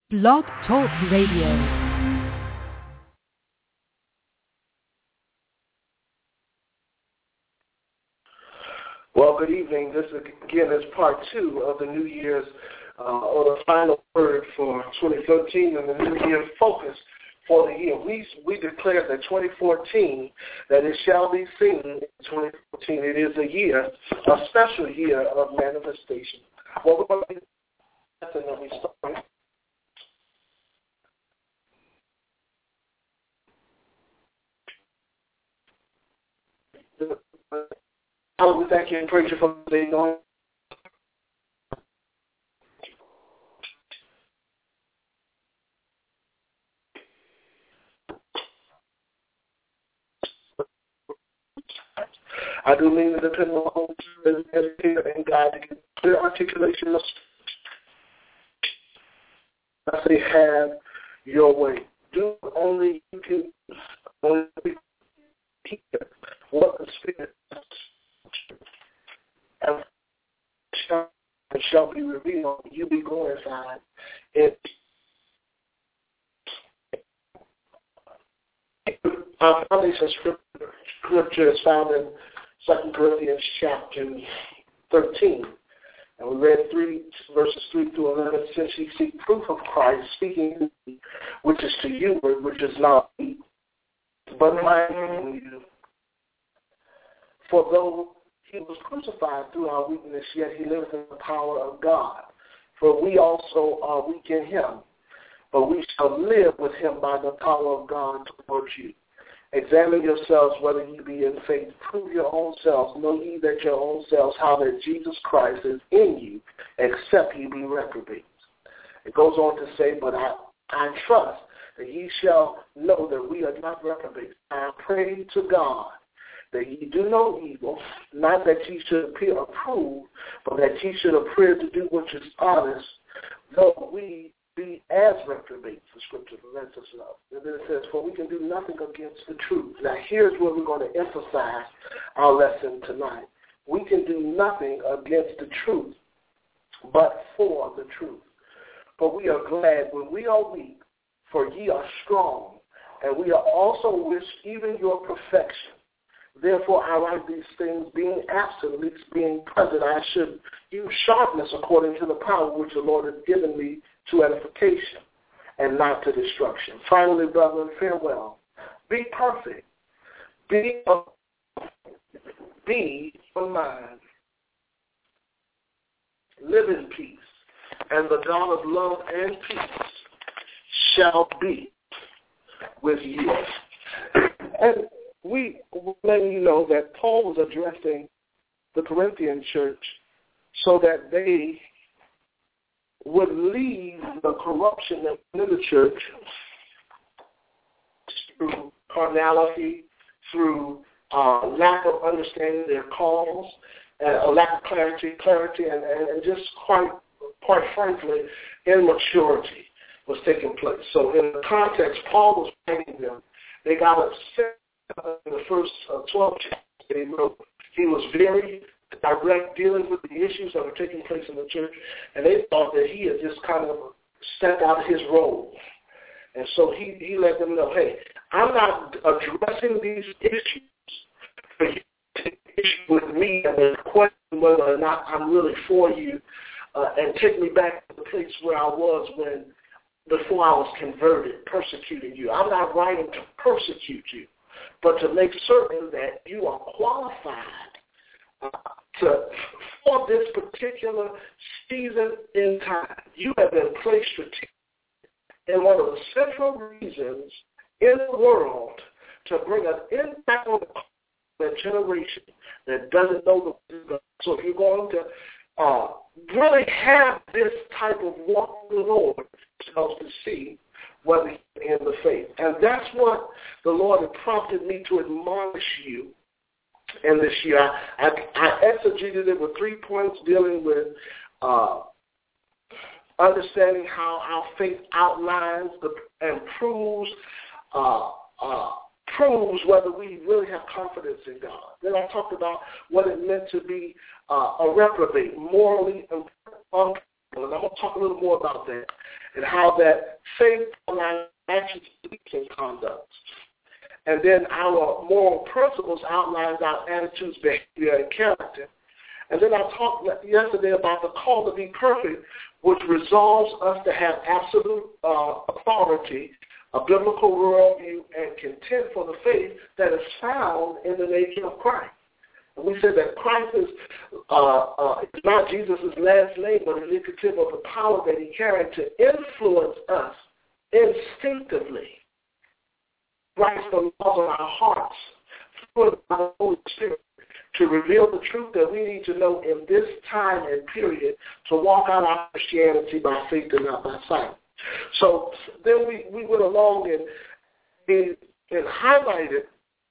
Blog Talk Radio. Well, good evening. This again is part 2 of the New Year's, or the final word for 2013 and the New Year's focus for the year. We declared that 2014, that it shall be seen in 2014. It is a year, a special year of manifestation. Well, we're going to be lesson that we started. Father, we thank you and praise you for the day going. I do mean to depend on the Holy Spirit, educator, and God to get clear articulation of I say, have your way. Do only you can only hear what the Spirit and shall be revealed. You be glorified. Our foundation scripture is found in 2 Corinthians chapter 13. And we read verses 3 through 11. Since you seek proof of Christ speaking, which is to you, which is not me, but mine in you. For though he was crucified through our weakness, yet he lives in the power of God. For we also are weak in him, but we shall live with him by the power of God towards you. Examine yourselves whether you be in faith. Prove your own selves. Know ye that your own selves, how that Jesus Christ is in you, except ye be reprobates. It goes on to say, but I trust that ye shall know that we are not reprobates. I pray to God that ye do no evil, not that ye should appear approved, but that ye should appear to do what is honest, though we be as reprobates, the scripture lets us know. And then it says, for we can do nothing against the truth. Now here's where we're going to emphasize our lesson tonight. We can do nothing against the truth, but for the truth. For we are glad when we are weak, for ye are strong, and we are also wish even your perfection. Therefore, I write these things, being absent, least being present. I should use sharpness according to the power which the Lord has given me to edification and not to destruction. Finally, brethren, farewell. Be perfect. Be of mind. Live in peace. And the God of love and peace shall be with you. And we letting you know that Paul was addressing the Corinthian church so that they would leave the corruption that's in the church through carnality, through lack of understanding their calls, a lack of clarity, and just quite frankly, immaturity was taking place. So in the context, Paul was writing them. They got upset in the first 12 chapters they wrote. He was very direct dealing with the issues that were taking place in the church, and they thought that he had just kind of stepped out of his role. And so he let them know, hey, I'm not addressing these issues for you to take issue with me and question whether or not I'm really for you and take me back to the place where I was before I was converted, persecuting you. I'm not writing to persecute you, but to make certain that you are qualified for this particular season in time. You have been placed strategically in one of the central regions in the world to bring an impact on that generation that doesn't know the God. So if you're going to really have this type of walk with the Lord, it helps to see whether you're in the faith. And that's what the Lord had prompted me to admonish you in this year. I exegeted it with 3 points dealing with understanding how our faith outlines and proves whether we really have confidence in God. Then I talked about what it meant to be a reprobate, morally And I'm going to talk a little more about that and how that faith aligns actions, beliefs, and conduct. And then our moral principles outlines our attitudes, behavior, and character. And then I talked yesterday about the call to be perfect, which resolves us to have absolute authority, a biblical worldview, and content for the faith that is found in the nature of Christ. And we said that Christ is not Jesus' last name, but indicative of the power that he carried to influence us instinctively. Christ the laws of our hearts through the Holy Spirit to reveal the truth that we need to know in this time and period to walk out our Christianity by faith and not by sight. So then we went along and highlighted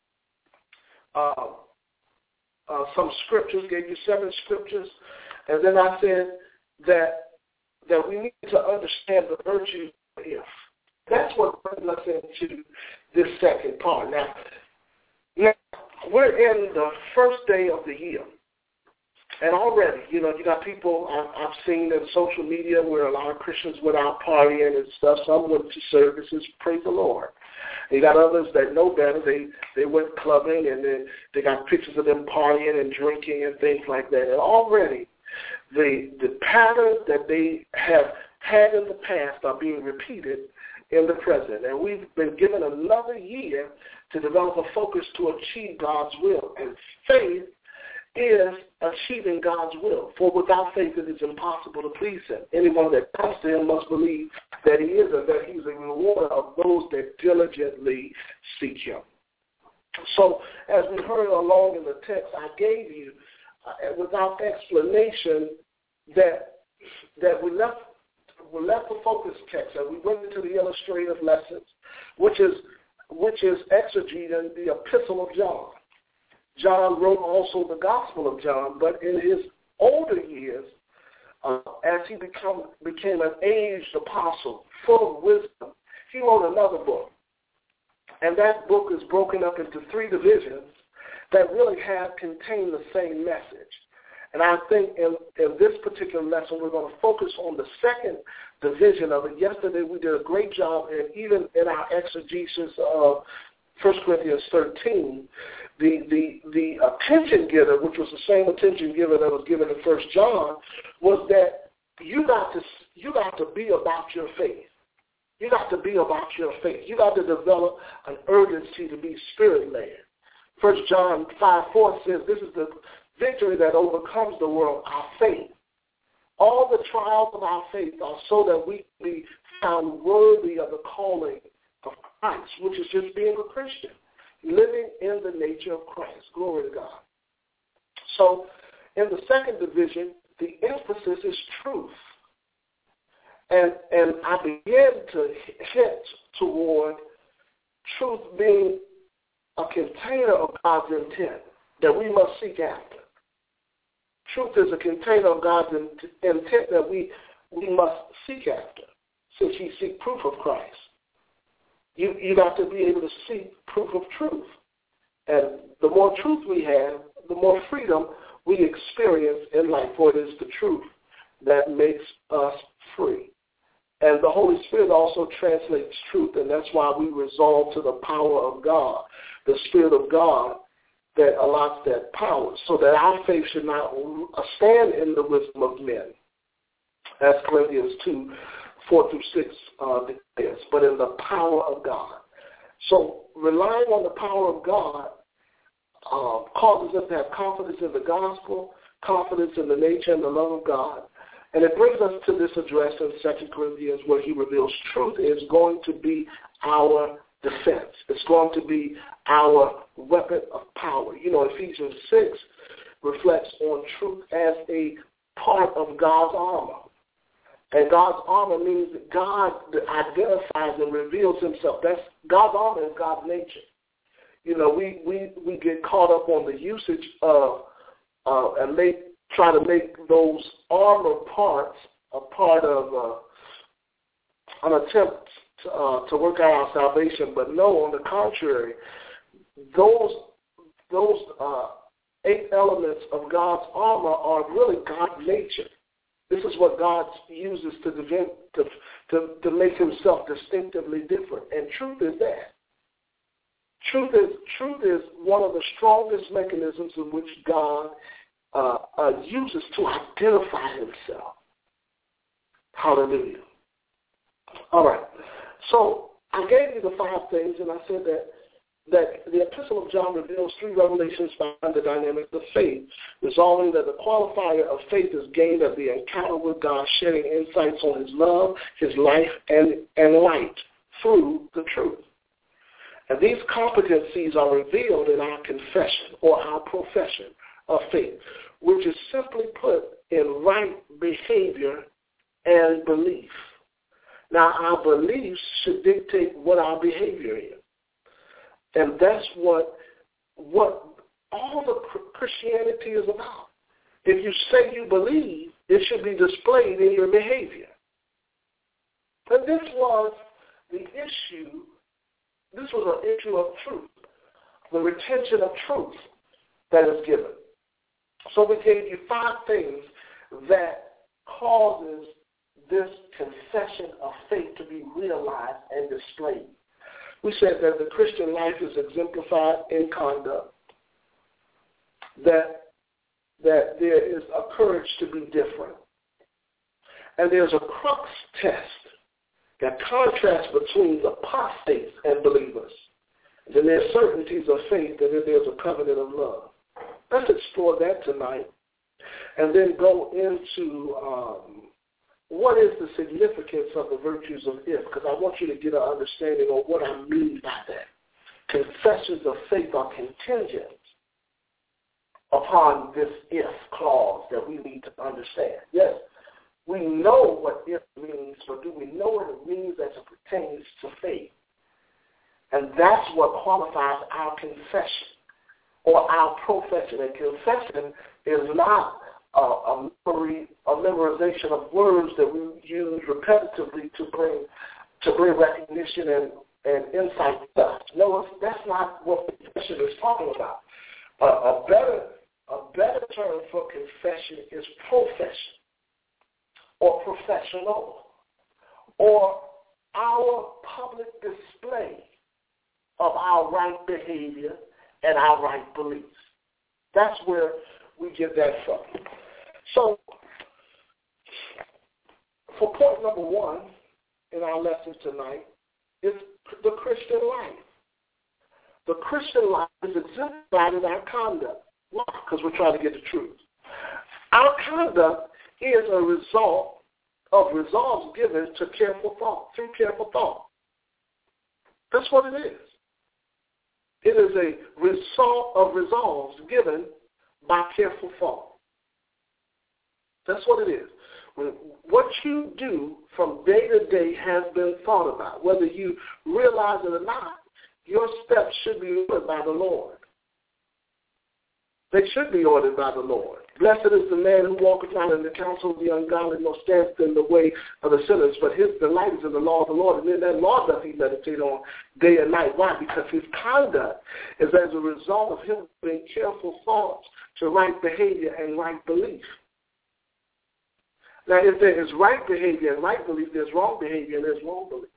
some scriptures, gave you 7 scriptures, and then I said that we need to understand the virtue of if. That's what brings us into this second part. Now, we're in the first day of the year. And already, you got people I've seen in social media where a lot of Christians went out partying and stuff. Some went to services, praise the Lord. And you got others that know better. They went clubbing, and then they got pictures of them partying and drinking and things like that. And already, the patterns that they have had in the past are being repeated in the present. And we've been given another year to develop a focus to achieve God's will. And faith is achieving God's will. For without faith it is impossible to please him. Anyone that comes to him must believe that he is and that he's a rewarder of those that diligently seek him. So as we heard along in the text, I gave you, without explanation, that we left the focus text and we went into the illustrative lessons, which is exegeting the Epistle of John. John wrote also the Gospel of John, but in his older years, as he became an aged apostle, full of wisdom, he wrote another book. And that book is broken up into 3 divisions that really contain the same message. And I think in this particular lesson, we're going to focus on the second division of it. Yesterday, we did a great job, and even in our exegesis of 1 Corinthians 13, the attention giver, which was the same attention giver that was given in 1 John, was that you got to be about your faith. You got to be about your faith. You got to develop an urgency to be spirit-led. 1 John 5:4 says, this is the victory that overcomes the world, our faith. All the trials of our faith are so that we be found worthy of the calling of Christ, which is just being a Christian, living in the nature of Christ. Glory to God. So in the second division, the emphasis is truth. And I began to hint toward truth being a container of God's intent that we must seek after. Truth is a container of God's intent that we must seek after, since you seek proof of Christ. You got to be able to seek proof of truth. And the more truth we have, the more freedom we experience in life, for it is the truth that makes us free. And the Holy Spirit also translates truth, and that's why we resolve to the power of God, the Spirit of God that allows that power, so that our faith should not stand in the wisdom of men, as Philippians 2:4-6 declares, but in the power of God. So relying on the power of God causes us to have confidence in the gospel, confidence in the nature and the love of God. And it brings us to this address in 2 Corinthians where he reveals truth is going to be our defense. It's going to be our weapon of power. Ephesians 6 reflects on truth as a part of God's armor. And God's armor means that God identifies and reveals himself. That's God's armor is God's nature. We get caught up on the usage of and try to make those armor parts a part of an attempt to work out our salvation. But no, on the contrary, those 8 elements of God's armor are really God's nature. This is what God uses to make himself distinctively different. And truth is that. Truth is one of the strongest mechanisms in which God uses to identify himself. Hallelujah. All right. So I gave you the 5 things, and I said that the Epistle of John reveals 3 revelations behind the dynamics of faith, resolving that the qualifier of faith is gained at the encounter with God, sharing insights on his love, his life, and light through the truth. And these competencies are revealed in our confession or our profession of faith, which is simply put in right behavior and belief. Now, our beliefs should dictate what our behavior is. And that's what all the Christianity is about. If you say you believe, it should be displayed in your behavior. And this was the issue. This was an issue of truth, the retention of truth that is given. So we gave you 5 things that causes this confession of faith to be realized and displayed. We said that the Christian life is exemplified in conduct, that there is a courage to be different, and there's a crux test that contrasts between the apostates and believers. Then there's certainties of faith, and then there's a covenant of love. Let's explore that tonight, and then go into what is the significance of the virtues of if, because I want you to get an understanding of what I mean by that. Confessions of faith are contingent upon this if clause that we need to understand. Yes, we know what if means, but do we know what it means as it pertains to faith? And that's what qualifies our confession or our profession. And confession is not a memorization of words that we use repetitively to bring recognition and insight to us. No, that's not what confession is talking about. A better term for confession is profession or professional, or our public display of our right behavior and our right beliefs. That's where we get that from. So, for point number 1 in our lesson tonight is the Christian life. The Christian life is exemplified in our conduct. Why? Because we're trying to get the truth. Our conduct is a result of resolves given to careful thought, through careful thought. That's what it is. It is a result of resolves given by careful thought. That's what it is. What you do from day to day has been thought about. Whether you realize it or not, your steps should be ordered by the Lord. They should be ordered by the Lord. Blessed is the man who walketh not in the counsel of the ungodly, nor standeth in the way of the sinners, but his delight is in the law of the Lord, and in that law doth he meditate on day and night. Why? Because his conduct is as a result of him being careful thoughts to right behavior and right belief. Now, if there is right behavior and right belief, there's wrong behavior and there's wrong belief.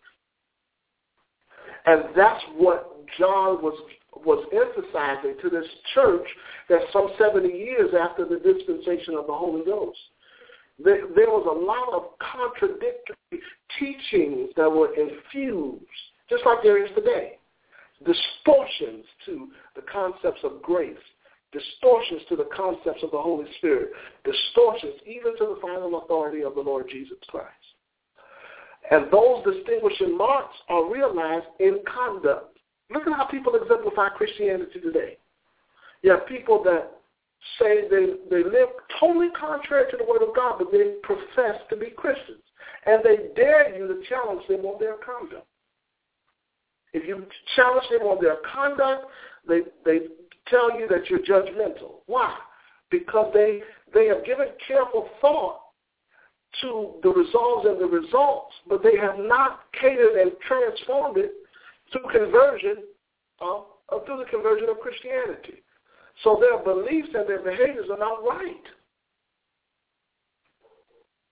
And that's what John was emphasizing to this church that some 70 years after the dispensation of the Holy Ghost. There was a lot of contradictory teachings that were infused, just like there is today. Distortions to the concepts of grace, distortions to the concepts of the Holy Spirit, distortions even to the final authority of the Lord Jesus Christ. And those distinguishing marks are realized in conduct. Look at how people exemplify Christianity today. You have people that say they live totally contrary to the Word of God, but they profess to be Christians. And they dare you to challenge them on their conduct. If you challenge them on their conduct, they tell you that you're judgmental. Why? Because they have given careful thought to the resolves and the results, but they have not catered and transformed it through conversion, through the conversion of Christianity. So their beliefs and their behaviors are not right.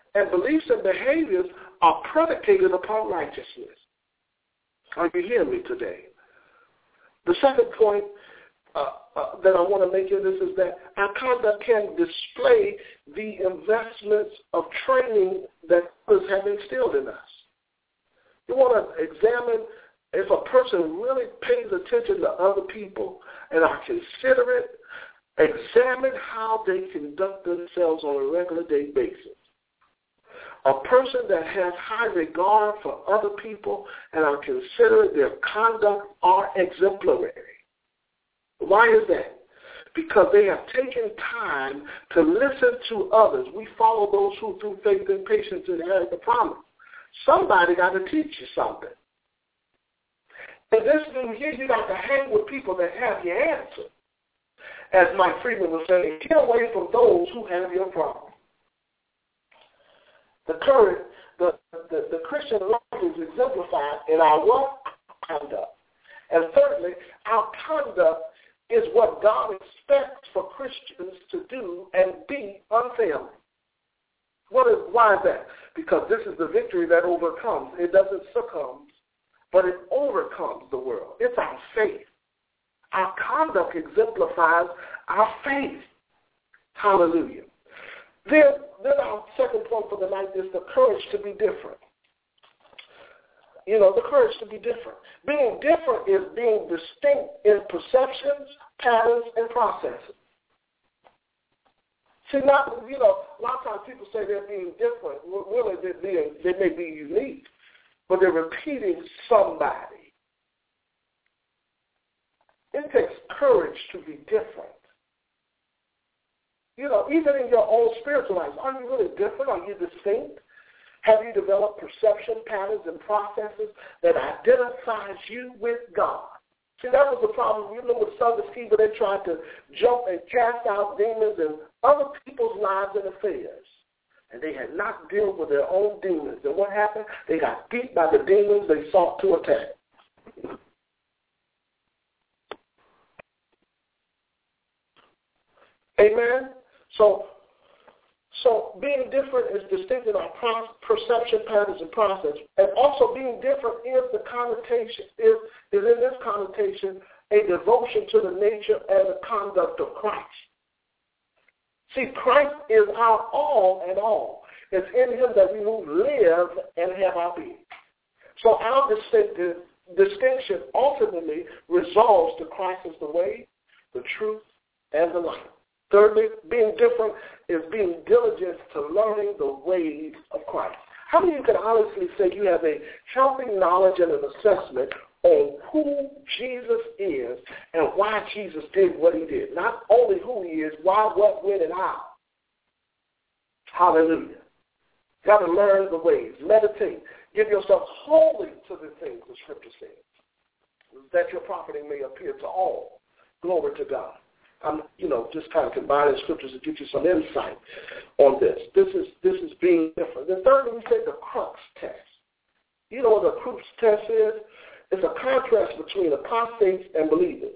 and beliefs and behaviors are predicated upon righteousness. Are you hearing me today? The second point that I want to make in this is that our conduct can display the investments of training that others have instilled in us. You want to examine if a person really pays attention to other people and are considerate. Examine how they conduct themselves on a regular day basis. A person that has high regard for other people and are considerate, their conduct are exemplary. Why is that? Because they have taken time to listen to others. We follow those who through faith and patience inherit the promise. Somebody got to teach you something. And this thing here, you got to hang with people that have your answer. As Mike Friedman was saying, get away from those who have your problem. The Christian life is exemplified in our what? Conduct. And thirdly, our conduct is what God expects for Christians to do and be unfailing. Why is that? Because this is the victory that overcomes. It doesn't succumb, but it overcomes the world. It's our faith. Our conduct exemplifies our faith. Hallelujah. Then our second point for the night is the courage to be different. The courage to be different. Being different is being distinct in perceptions, patterns, and processes. See, a lot of times people say they're being different. Really, they may be unique, but they're repeating somebody. It takes courage to be different. Even in your own spiritual life, are you really different? Are you distinct? Have you developed perception patterns and processes that identifies you with God? See, that was the problem. With Sunday school, they tried to jump and cast out demons in other people's lives and affairs. And they had not dealt with their own demons. And what happened? They got beat by the demons they sought to attack. Amen? So being different is distinct in our perception patterns and process. And also being different is the connotation, is in this connotation a devotion to the nature and the conduct of Christ. See, Christ is our all and all. It's in him that we move, live, and have our being. So our distinction ultimately resolves to Christ as the way, the truth, and the life. Thirdly, being different is being diligent to learning the ways of Christ. How many of you can honestly say you have a healthy knowledge and an assessment on who Jesus is and why Jesus did what he did? Not only who he is, why, what, when, and how. Hallelujah. Got to learn the ways. Meditate. Give yourself wholly to the things the Scripture says, that your profiting may appear to all. Glory to God. I'm, just kind of combining scriptures to give you some insight on this. This is being different. Then thirdly, we say the crux test. You know what the crux test is? It's a contrast between apostates and believers.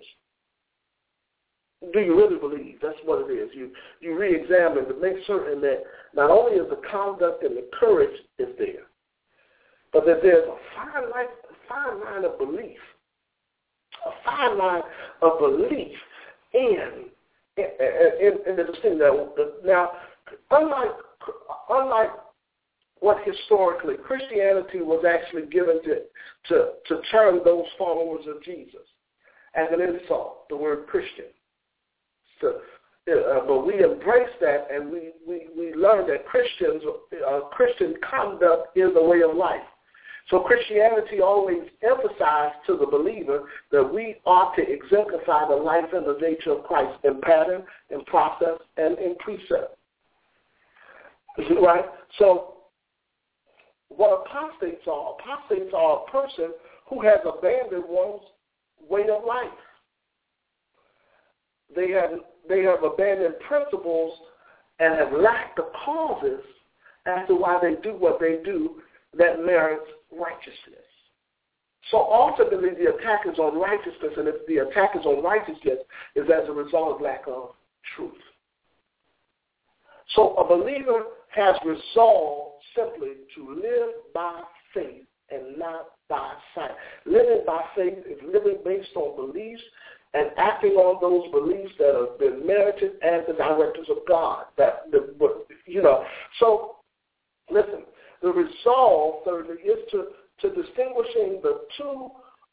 Do you really believe? That's what it is. You re-examine to make certain that not only is the conduct and the courage is there, but that there's a fine line of belief. A fine line of belief in the distinction. Now, unlike what historically Christianity was actually given to term those followers of Jesus as an insult, the word Christian. But we embrace that, and we learn that Christian conduct is a way of life. So Christianity always emphasized to the believer that we ought to exemplify the life and the nature of Christ in pattern, in process, and in precept. Right? So what apostates are a person who has abandoned one's way of life. They have abandoned principles and have lacked the causes as to why they do what they do that merits righteousness. So ultimately the attack is on righteousness, and if the attack is on righteousness, is as a result of lack of truth. So a believer has resolved simply to live by faith and not by sight. Living by faith is living based on beliefs and acting on those beliefs that have been merited as the directives of God. So listen, the resolve, thirdly, is to distinguishing the two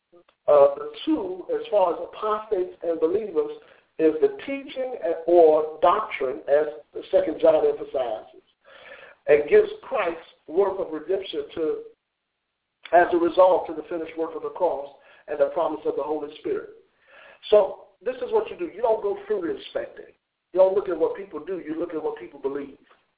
as far as apostates and believers is the teaching or doctrine, as 2 John emphasizes, and gives Christ's work of redemption as a result to the finished work of the cross and the promise of the Holy Spirit. So this is what you do. You don't go fruit inspecting. You don't look at what people do. You look at what people believe.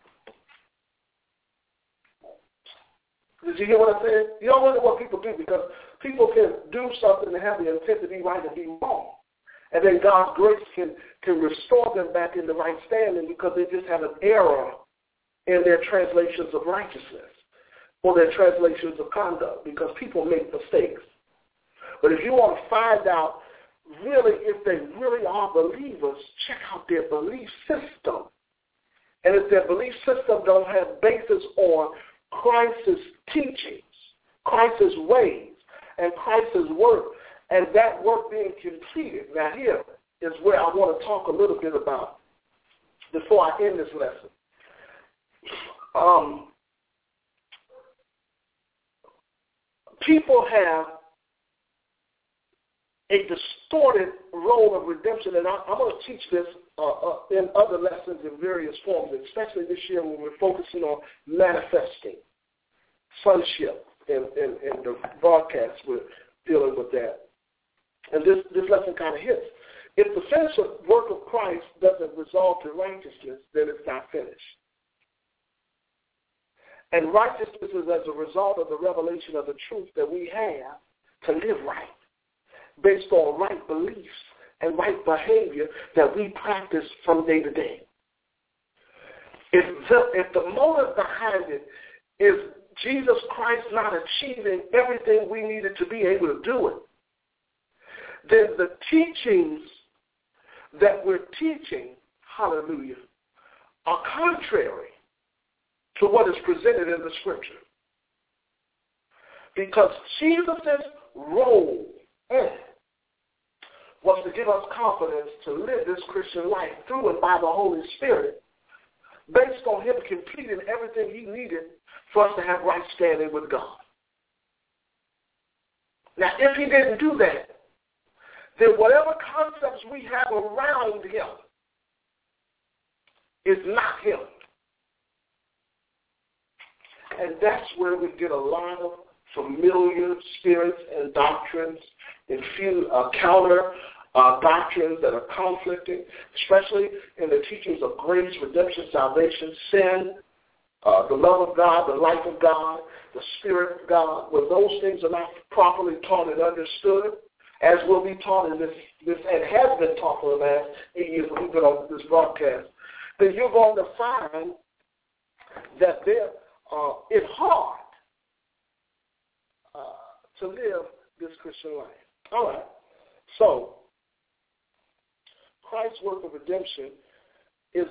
Did you hear what I said? You don't look at what people do, because people can do something and have the intent to be right and be wrong. And then God's grace can restore them back in the right standing because they just have an error in their translations of righteousness or their translations of conduct, because people make mistakes. But if you want to find out really if they really are believers, check out their belief system. And if their belief system don't have basis on Christ's teachings, Christ's ways, and Christ's work, and that work being completed. Now here is where I want to talk a little bit about before I end this lesson. People have a distorted role of redemption, and I'm going to teach this in other lessons in various forms, especially this year when we're focusing on manifesting sonship in the broadcast. We're dealing with that. And this lesson kind of hits. If the finished work of Christ doesn't result in righteousness, then it's not finished. And righteousness is as a result of the revelation of the truth that we have to live right, based on right beliefs and right behavior that we practice from day to day. If the motive behind it is Jesus Christ not achieving everything we needed to be able to do it, then the teachings that we're teaching, hallelujah, are contrary to what is presented in the Scripture. Because Jesus' role was to give us confidence to live this Christian life through and by the Holy Spirit, based on him completing everything he needed for us to have right standing with God. Now, if he didn't do that, then whatever concepts we have around him is not him. And that's where we get a lot of familiar spirits and doctrines and counter doctrines that are conflicting, especially in the teachings of grace, redemption, salvation, sin, the love of God, the life of God, the Spirit of God. When those things are not properly taught and understood, as will be taught in this and has been taught for the last 8 years that we've been on this broadcast, then you're going to find that it's hard to live this Christian life. All right. So, Christ's work of redemption is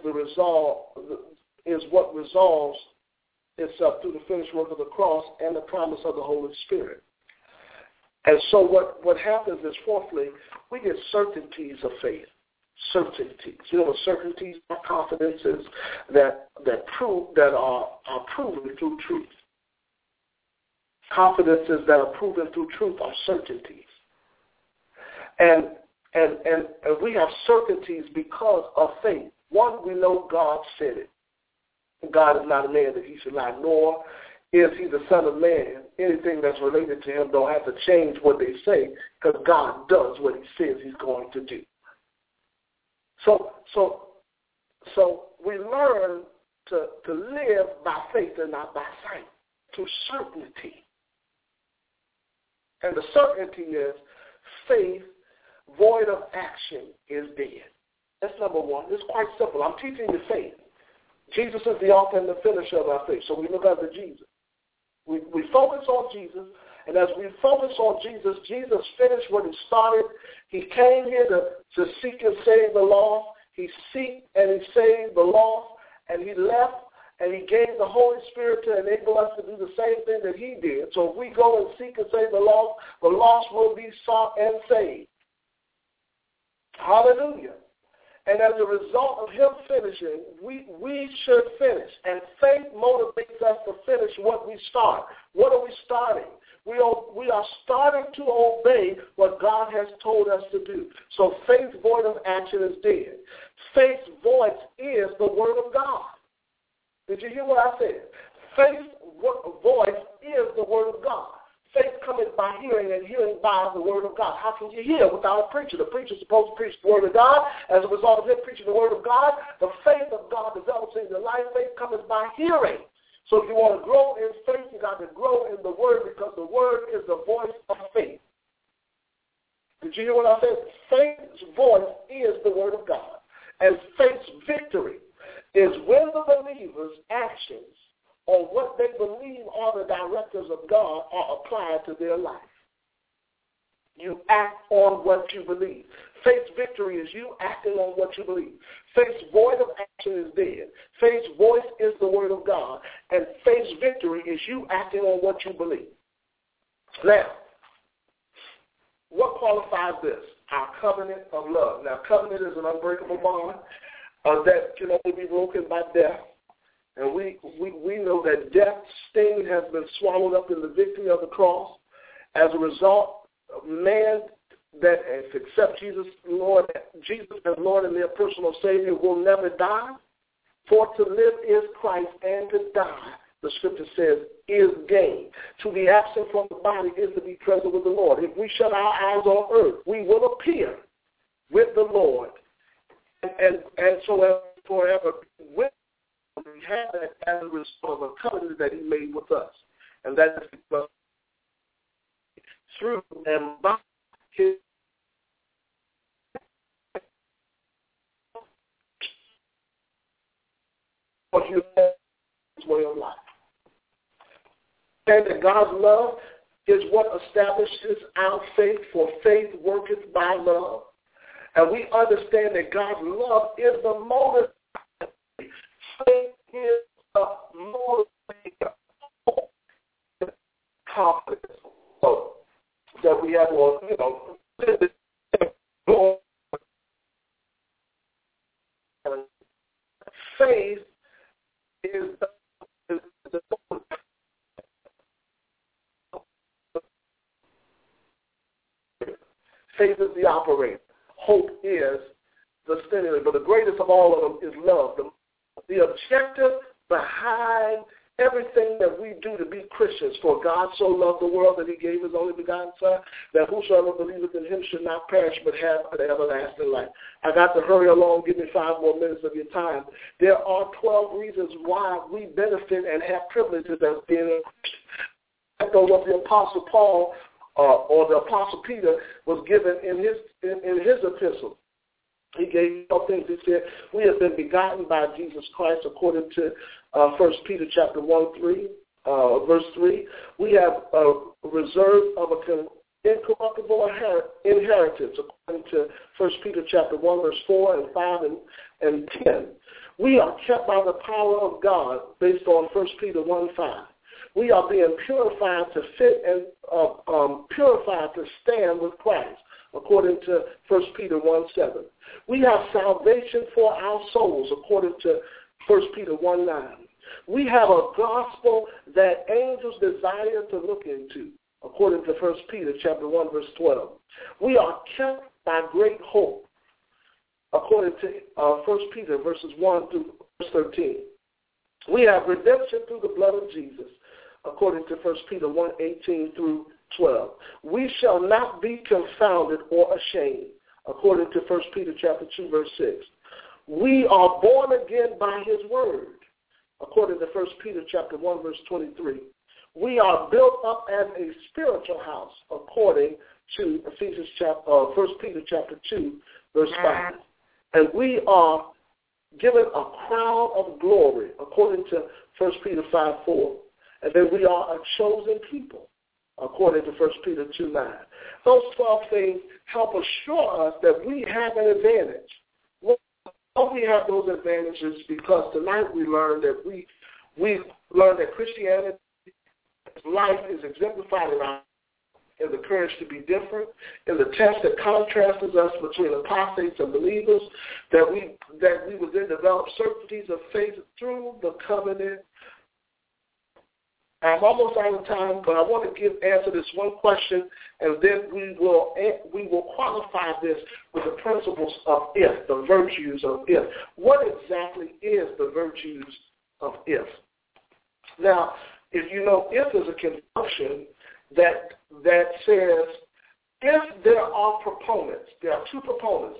what resolves itself through the finished work of the cross and the promise of the Holy Spirit. And so what happens is, fourthly, we get certainties of faith. Certainties. You know, certainties are confidences that are proven through truth. Confidences that are proven through truth are certainties. And we have certainties because of faith. One, we know God said it. God is not a man that he should lie, nor is he the Son of Man. Anything that's related to him don't have to change what they say, because God does what he says he's going to do. So we learn to live by faith and not by sight, through certainty. And the certainty is faith void of action is dead. That's number one. It's quite simple. I'm teaching you faith. Jesus is the author and the finisher of our faith. So we look after Jesus. We focus on Jesus, and as we focus on Jesus, Jesus finished what he started. He came here to seek and save the lost. He seeked and he saved the lost, and he left and he gave the Holy Spirit to enable us to do the same thing that he did. So if we go and seek and save the lost will be sought and saved. Hallelujah. And as a result of him finishing, we should finish. And faith motivates us to finish what we start. What are we starting? We are starting to obey what God has told us to do. So faith void of action is dead. Faith's voice is the word of God. Did you hear what I said? Faith's voice is the word of God. Faith cometh by hearing, and hearing by the word of God. How can you hear without a preacher? The preacher is supposed to preach the word of God. As a result of him preaching the word of God, the faith of God develops in your life. Faith cometh by hearing. So if you want to grow in faith, you got to grow in the word, because the word is the voice of faith. Did you hear what I said? Faith's voice is the word of God. And faith's victory is when the believer's actions on what they believe are the directives of God are applied to their life. You act on what you believe. Faith's victory is you acting on what you believe. Faith's void of action is dead. Faith's voice is the word of God. And faith's victory is you acting on what you believe. Now, what qualifies this? Our covenant of love. Now, covenant is an unbreakable bond that can only be broken by death. And we know that death's sting has been swallowed up in the victory of the cross. As a result, man that accepts Jesus as Lord and their personal Savior will never die. For to live is Christ, and to die, the Scripture says, is gain. To be absent from the body is to be present with the Lord. If we shut our eyes on earth, we will appear with the Lord. And so as forever with we have that as a result of a covenant that he made with us. And that is through and by his way of life. And that God's love is what establishes our faith, for faith worketh by love. And we understand that God's love is the motive. Faith is the motivator. Confidence. So that we have on, faith is the faith is the operator. Hope is the stimulant. But the greatest of all of them is love. The objective behind everything that we do to be Christians. For God so loved the world that he gave his only begotten Son, that whosoever believeth in him should not perish but have an everlasting life. I got to hurry along. Give me 5 more minutes of your time. There are 12 reasons why we benefit and have privileges as being a Christian. That's what the Apostle Paul or the Apostle Peter was given in his epistle. He gave 12 things. He said, we have been begotten by Jesus Christ according to 1 Peter chapter 1, verse 3. We have a reserve of an incorruptible inheritance according to 1 Peter chapter 1, verse 4 and 5 and 10. We are kept by the power of God based on 1 Peter 1, 5. We are being purified to fit and purified to stand with Christ, according to 1 Peter 1, 7. We have salvation for our souls, according to 1 Peter 1, 9. We have a gospel that angels desire to look into, according to 1 Peter chapter 1, verse 12. We are kept by great hope, according to 1 Peter verses 1 through verse 13. We have redemption through the blood of Jesus, according to 1 Peter 1, 18 through 12. We shall not be confounded or ashamed, according to 1 Peter chapter 2, verse 6. We are born again by his word, according to 1 Peter chapter 1, verse 23. We are built up as a spiritual house, according to 1 Peter chapter 2, verse 5. And we are given a crown of glory, according to 1 Peter 5, 4. And then we are a chosen people, according to 1 Peter 2, 9. Those 12 things help assure us that we have an advantage. Well, we have those advantages because tonight we learned that we We learned that Christianity, life is exemplified in the courage to be different, in the test that contrasts us between apostates and believers, that we would then develop certainties of faith through the covenant. I'm almost out of time, but I want to answer this one question, and then we will qualify this with the principles of if, the virtues of if. What exactly is the virtues of if? Now, if you know, if is a conjunction that says if there are proponents, there are two proponents,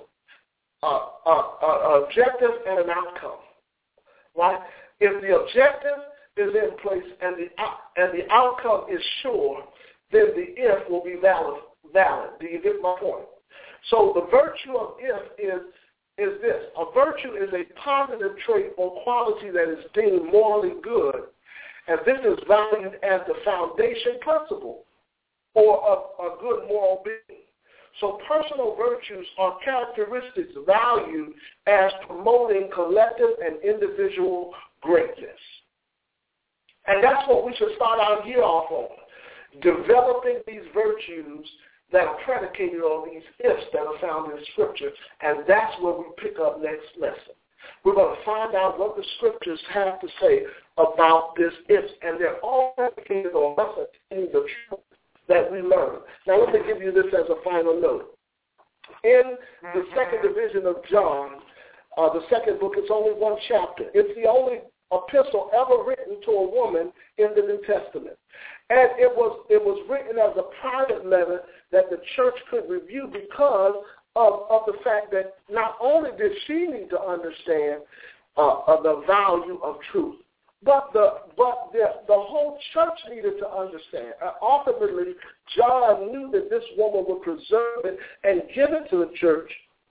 an objective and an outcome, right? If the objective is in place and the outcome is sure, then the if will be valid. Do you get my point? So the virtue of if is this. A virtue is a positive trait or quality that is deemed morally good, and this is valued as the foundation principle or a good moral being. So personal virtues are characteristics valued as promoting collective and individual greatness. And that's what we should start our year off on, developing these virtues that are predicated on these ifs that are found in Scripture, and that's where we pick up next lesson. We're going to find out what the Scriptures have to say about this ifs, and they're all predicated on us attaining the truth that we learn. Now let me give you this as a final note. In the second division of John, the second book, it's only one chapter. It's the only epistle ever written to a woman in the New Testament. And it was written as a private letter that the church could review because of the fact that not only did she need to understand the value of truth, but the whole church needed to understand. Ultimately, John knew that this woman would preserve it and give it to the church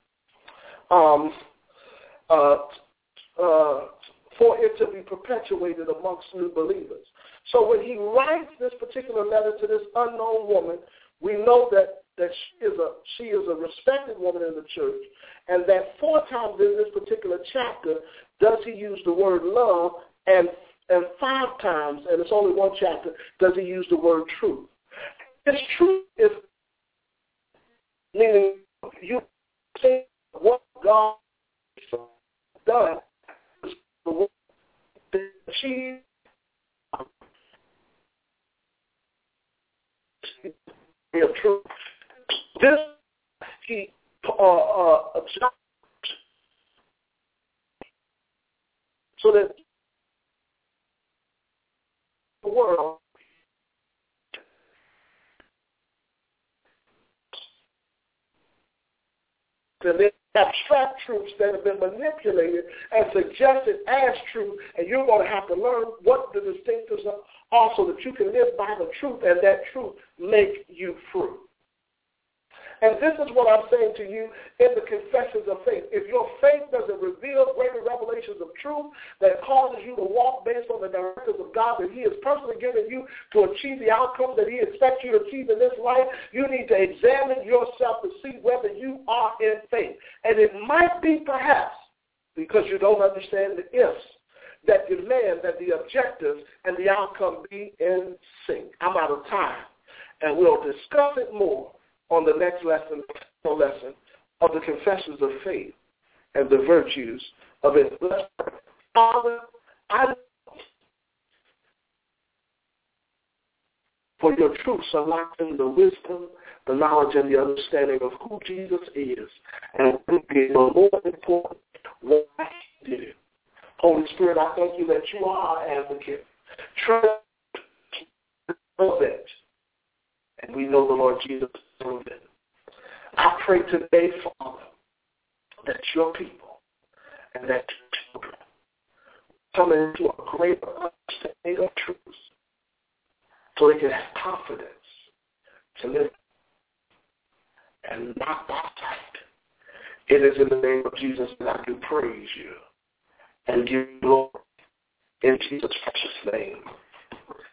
for it to be perpetuated amongst new believers. So when he writes this particular letter to this unknown woman, we know that she is a respected woman in the church, and that 4 times in this particular chapter does he use the word love, and 5 times, and it's only one chapter, does he use the word truth. This truth is meaning you say what God has done is the work that she is truth. This he so that the world and the abstract truths that have been manipulated and suggested as true, and you're going to have to learn what the distinctives are also that you can live by the truth and that truth make you free. And this is what I'm saying to you in the confessions of faith. If your faith doesn't reveal greater revelations of truth that causes you to walk based on the directives of God that he has personally given you to achieve the outcomes that he expects you to achieve in this life, you need to examine yourself to see whether you are in faith. And it might be perhaps because you don't understand the ifs that demand that the objectives and the outcome be in sync. I'm out of time, and we'll discuss it more on the next lesson of the confessions of faith and the virtues of it. Father, I for your truths unlocking the wisdom, the knowledge, and the understanding of who Jesus is, and more important, why he did it. Holy Spirit, I thank you that you are our advocate. Trust it. And we know the Lord Jesus proved it. I pray today, Father, that your people and that your children come into a greater understanding of truth so they can have confidence to live and not by sight. It is in the name of Jesus that I do praise you and give you glory in Jesus' precious name.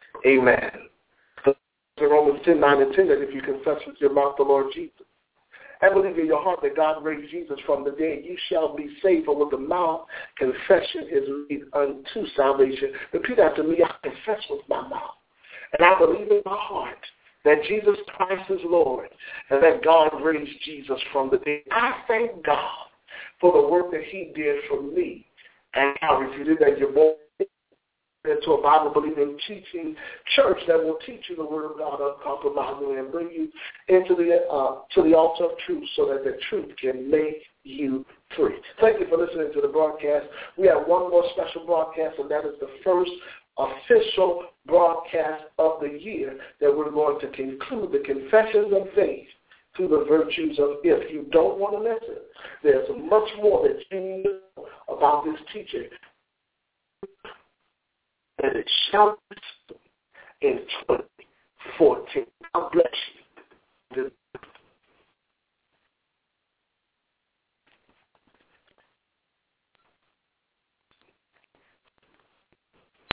Amen. Romans 10:9 and 10, that if you confess with your mouth the Lord Jesus and believe in your heart that God raised Jesus from the dead, you shall be saved. For with the mouth, confession is made unto salvation. Repeat after me. I confess with my mouth, and I believe in my heart that Jesus Christ is Lord, and that God raised Jesus from the dead. I thank God for the work that he did for me. And if you did that, you're born into a Bible-believing teaching church that will teach you the Word of God uncompromisingly and bring you into to the altar of truth so that the truth can make you free. Thank you for listening to the broadcast. We have one more special broadcast, and that is the first official broadcast of the year that we're going to conclude the Confessions of Faith through the virtues of if. You don't want to listen. There's much more that you know about this teaching. And it shall be in 2014. God bless you.